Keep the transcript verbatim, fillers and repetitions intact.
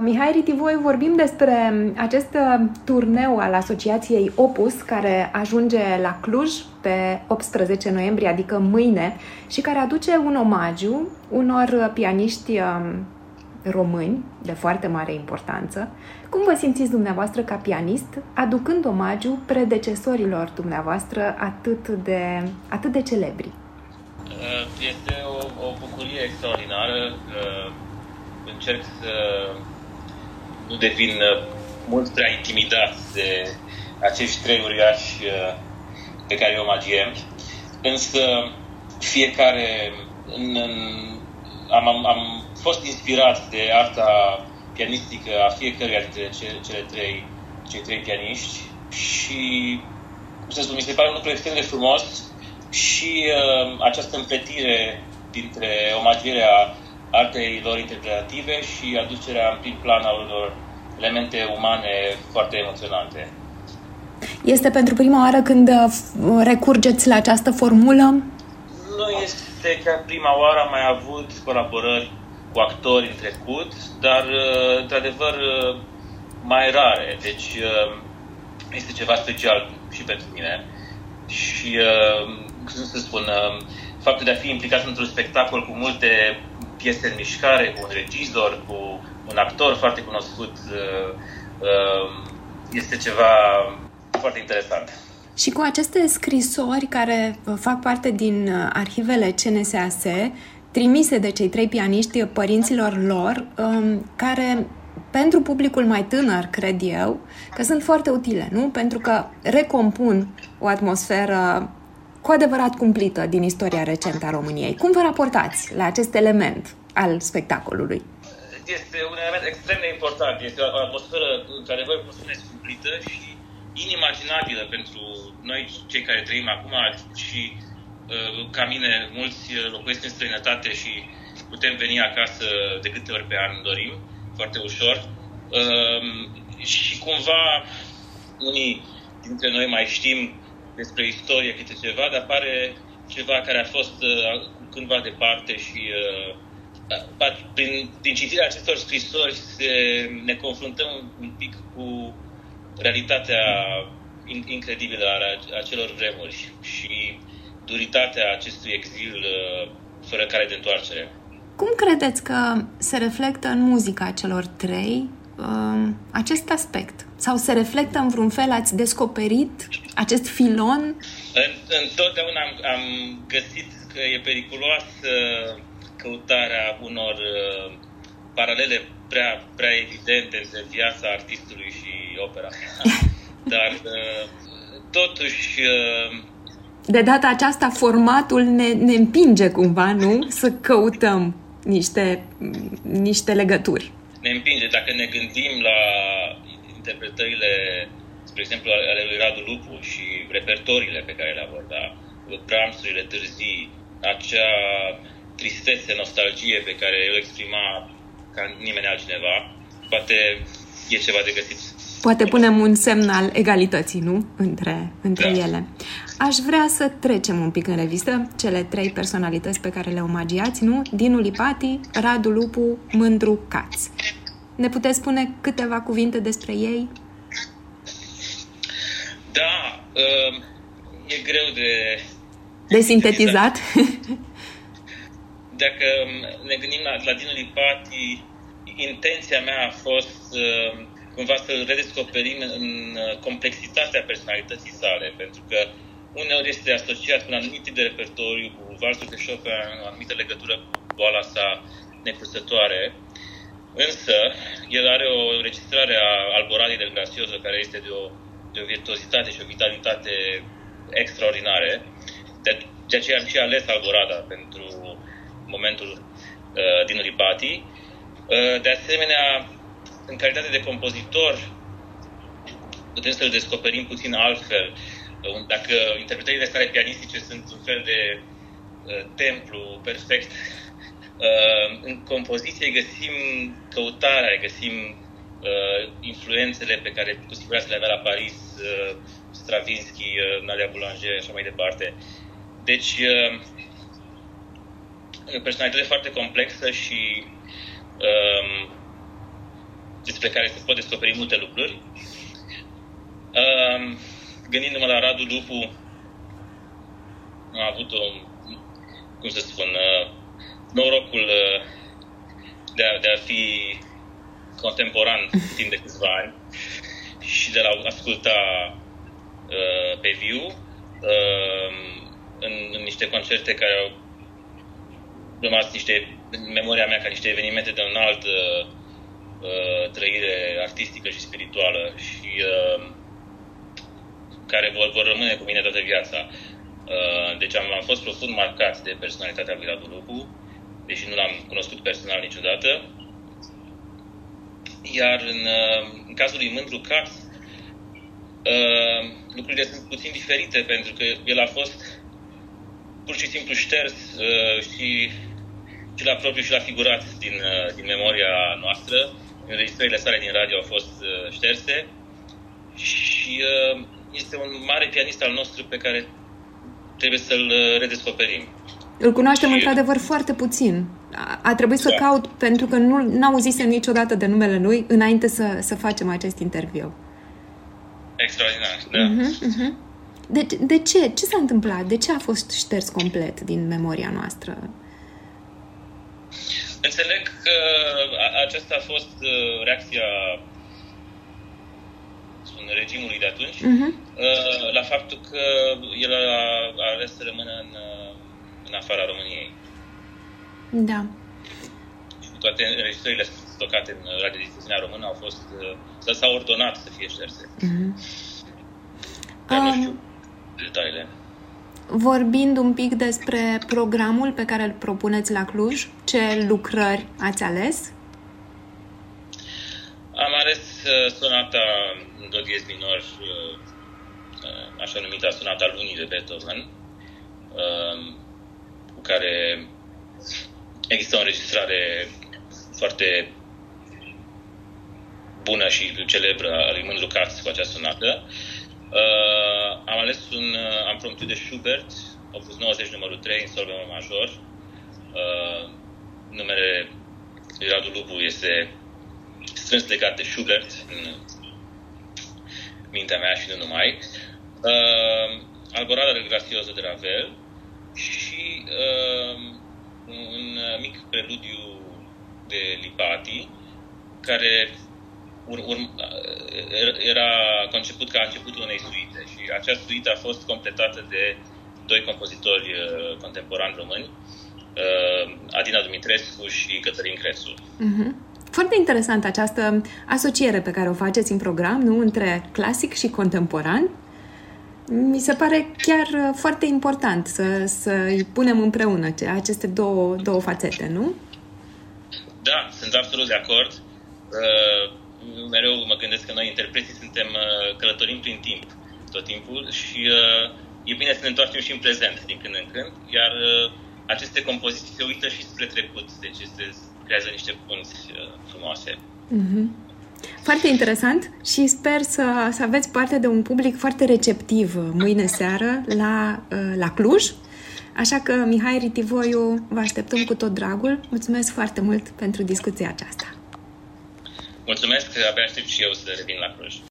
Mihai Ritivoi, vorbim despre acest turneu al Asociației Opus, care ajunge la Cluj pe optsprezece noiembrie, adică mâine, și care aduce un omagiu unor pianiști români de foarte mare importanță. Cum vă simțiți dumneavoastră ca pianist, aducând omagiu predecesorilor dumneavoastră atât de, atât de celebri? Este o, o bucurie extraordinară. Încerc să nu devin mult prea intimidat de acești trei uriași pe care îi omagiem. Însă fiecare în, în, am, am, am fost inspirat de arta pianistică a fiecăruia dintre cele, cele trei, cei trei pianiști și, cum să spun, mi se pare un lucru extrem de frumos și uh, această împletire dintre omagierea artei lor interpretative și aducerea în prim plan a unor elemente umane foarte emoționante. Este pentru prima oară când recurgeți la această formulă? Nu este chiar prima oară, am mai avut colaborări cu actori în trecut, dar într-adevăr mai rare. Deci este ceva special și pentru mine. Și, cum să spun, faptul de a fi implicat într-un spectacol cu multe piese în mișcare, cu un regizor, cu un actor foarte cunoscut, este ceva foarte interesant. Și cu aceste scrisori care fac parte din arhivele C N S A S, trimise de cei trei pianiști părinților lor, care pentru publicul mai tânăr, cred eu, că sunt foarte utile, nu? Pentru că recompun o atmosferă cu adevărat cumplită din istoria recentă a României. Cum vă raportați la acest element al spectacolului? Este un element extrem de important. Este o atmosferă, într-adevăr, cum spuneți, cumplită și inimaginabilă pentru noi, cei care trăim acum, și ca mine, mulți locuiesc în străinătate și putem veni acasă de câte ori pe an dorim, foarte ușor. Și cumva unii dintre noi mai știm despre istorie câte ceva, dar pare ceva care a fost cândva departe și prin, prin citirea acestor scrisori se, ne confruntăm un pic cu realitatea incredibilă a acelor vremuri și duritatea acestui exil fără cale de întoarcere. Cum credeți că se reflectă în muzica celor trei acest aspect? Sau se reflectă în vreun fel? Ați descoperit acest filon? Întotdeauna am, am găsit că e periculoasă căutarea unor uh, paralele prea, prea evidente între viața artistului și opera. Dar uh, totuși... Uh, de data aceasta formatul ne, ne împinge cumva, nu? Să căutăm niște, niște legături. Ne împinge. Dacă ne gândim la interpretările, spre exemplu, ale lui Radu Lupu și repertoriile pe care le aborda, Brahmsurile târzii, acea tristețe, nostalgie pe care o exprima ca nimeni altcineva, poate e ceva de găsit. Poate punem un semn al egalității, nu? Între, între da. ele. Aș vrea să trecem un pic în revistă cele trei personalități pe care le omagiați, nu? Dinu Lipati, Radu Lupu, Mândru Caț. Ne puteți spune câteva cuvinte despre ei? Da, e greu de... De sintetizat? Dacă ne gândim la, la Dinu Lipati, intenția mea a fost uh, cumva să-l redescoperim în complexitatea personalității sale, pentru că uneori este asociat cu un anumit tip de repertoriu, cu valsul de Chopin, o anumită legătură cu boala sa necrusătoare, însă el are o înregistrare a Alboradii del Gracioso care este de o, de o virtuozitate și o vitalitate extraordinare. De, de aceea am și ales Alborada pentru momentul uh, Dinu Lipati. Uh, de asemenea, în calitate de compozitor, putem să-l descoperim puțin altfel. Uh, dacă interpretările sale pianistice sunt un fel de uh, templu perfect, uh, în compoziție găsim căutarea, găsim uh, influențele pe care cu siguranță le avea la Paris, uh, Stravinsky, uh, Nadia Boulanger și așa mai departe. Deci, uh, personalitate foarte complexă și um, despre care se pot descoperi multe lucruri. Uh, gândindu-mă la Radu Lupu, am avut o, cum să spun, uh, norocul uh, de, a, de a fi contemporan timp de câțiva ani și de la asculta uh, pe viu uh, în, în niște concerte care au rămas niște, în memoria mea ca niște evenimente de o altă uh, trăire artistică și spirituală și uh, care vor, vor rămâne cu mine toată viața. Uh, deci am, am fost profund marcat de personalitatea lui Radu Lupu, deși nu l-am cunoscut personal niciodată. Iar în, în cazul lui Mândru Caț, uh, lucrurile sunt puțin diferite, pentru că el a fost pur și simplu șters uh, și, și la propriu și la figurat din, uh, din memoria noastră. Înregistrările sale din radio au fost uh, șterse și uh, este un mare pianist al nostru pe care trebuie să-l redescoperim. Îl cunoaștem și... într-adevăr foarte puțin. A, a trebuit să da. caut, pentru că nu n-auzisem niciodată de numele lui înainte să, să facem acest interviu. Extraordinar, da. Uh-huh, uh-huh. De, de ce? Ce s-a întâmplat? De ce a fost șters complet din memoria noastră? Înțeleg că aceasta a fost reacția spun, regimului de atunci uh-huh. la faptul că el a ales să rămână în, în afara României. Da. Și toate înregistrările stocate în radiodifuziunea română au fost, s-au ordonat să fie șterse. Uh-huh. Dar nu știu detaliile. Vorbind un pic despre programul pe care îl propuneți la Cluj, ce lucrări ați ales? Am ales uh, sonata în do diez minor, uh, așa numită sonata lunii de Beethoven, uh, cu care există o înregistrare foarte bună și celebră a lui Mândru Caț cu această sonată. Uh, am ales un uh, ampromptu de Schubert, opus nouăzeci numărul trei, în sol bemol major. Uh, numele lui Radu Lupu este strâns legat de Schubert în mintea mea și nu numai. Uh, Alborada del Gracioso de Ravel și uh, un mic preludiu de Lipati, care ur, ur, era conceput ca începutul unei suite și această suite a fost completată de doi compozitori uh, contemporani români, uh, Adina Dumitrescu și Cătălin Crețu. Uh-huh. Foarte interesant această asociere pe care o faceți în program, nu? Între clasic și contemporan. Mi se pare chiar foarte important să, să îi punem împreună aceste două, două fațete, nu? Da, sunt absolut de acord. Uh, mereu mă gândesc că noi, interpreții, suntem uh, călătorim prin timp tot timpul și uh, e bine să ne întoarcem și în prezent din când în când, iar uh, aceste compoziții se uită și spre trecut, deci este, creează niște punți uh, frumoase. Mm-hmm. Foarte interesant și sper să, să aveți parte de un public foarte receptiv mâine seară la, la Cluj. Așa că, Mihai Ritivoiu, vă așteptăm cu tot dragul. Mulțumesc foarte mult pentru discuția aceasta. Mulțumesc, abia aștept și eu să revin la Cluj.